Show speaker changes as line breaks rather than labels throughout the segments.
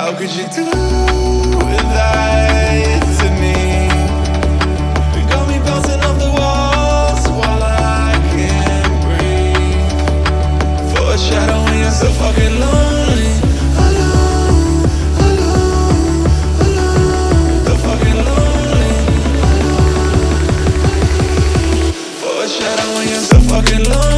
How could you do that to me? You got me bouncing off the walls while I can't breathe. For a shadow when you're so fucking lonely. Alone, alone, alone. So fucking lonely. For a shadow when you're so fucking lonely.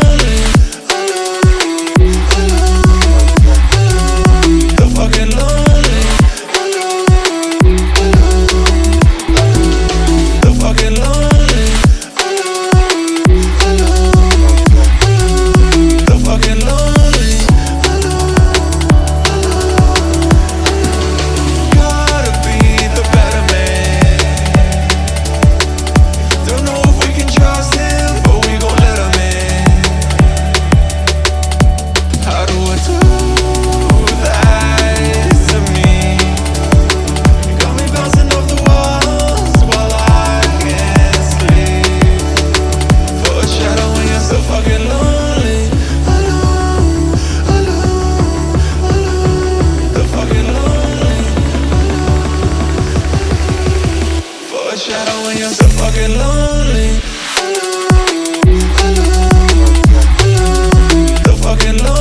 Shadow when you're so fucking lonely. Alone, alone, alone. So fucking lonely.